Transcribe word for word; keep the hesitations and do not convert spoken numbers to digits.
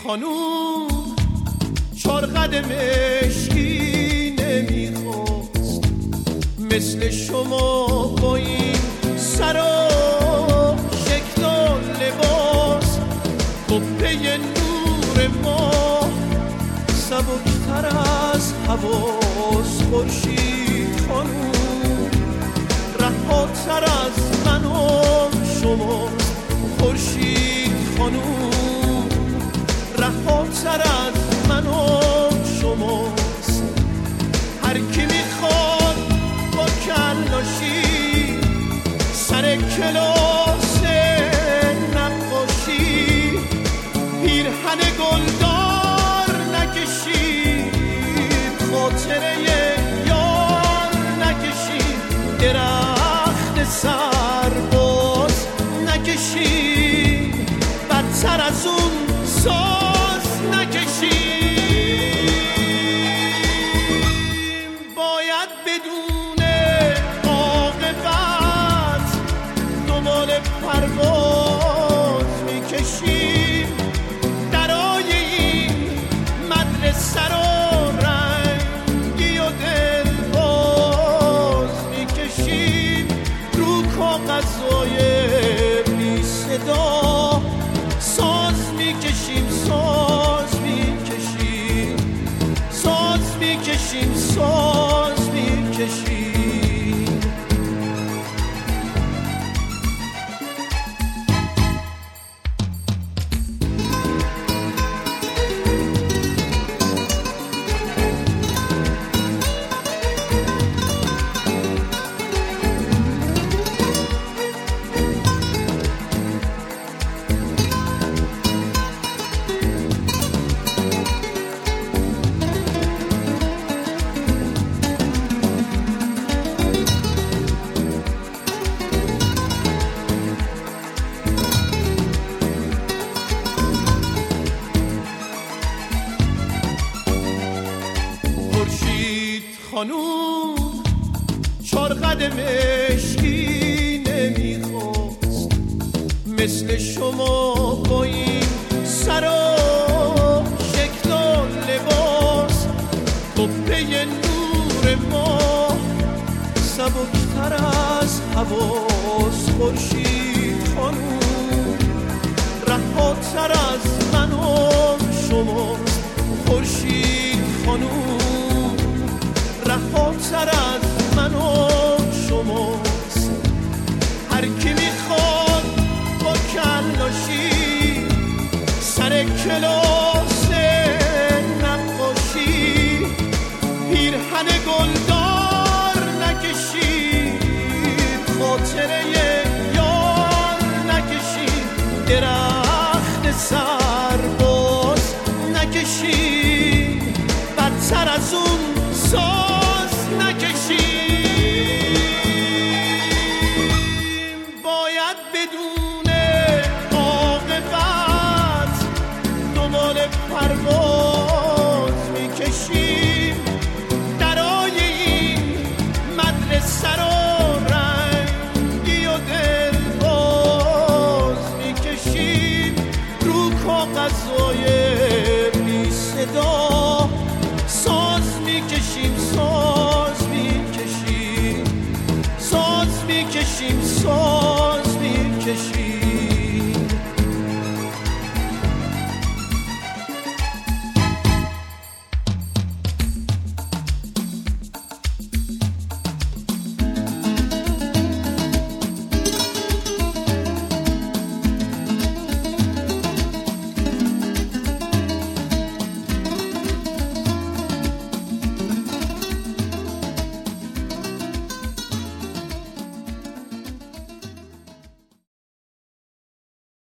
خانوم چار قد مشکی نمیخواست مثل شما با این سر و شکل و لباس قبه نور ما سبکتر از حواس. خورشید خانوم رهاتر از من و شما. خورشید خانوم رهاتر از من و شماست. هر کی میخواد با کلاشی سر کلاس نقاشی پیرهن گلدار نکشید، خاطره یار نکشید، درخت سرباز نکشید، بدتر از اون ساز نکشید. باید بدون عاقبت دنبال پرواز میکشیم، درای این مدرسه رو رنگی و دلباز میکشیم، رو کاغذهای بی صدا ساز میکشیم، ساز میکشیم، ساز میکشیم، ساز میکشیم. خانوم چار قد مشکی نمیخواست مثل شما با این سر و شکل و لباس قبه نور ما سبکتر از حواس. خورشید خانوم رهاتر از من و شماست. خورشید خانوم رهاتر از من و شماست. هر کی میخواد با کلاشی سر کلاس نقاشی پیرهن گلدار نکشید، خاطره یار نکشید، درخت سرباز نکشید، بدتر از اون ساز نکشید. باید بدون عاقبت دنبال پرواز میکشیم، درای این مدرسه رو رنگی و دلباز میکشیم، رو کاغذهای بی صدا ساز میکشیم، ساز میکشیم، ساز میکشیم، ساز میکشیم.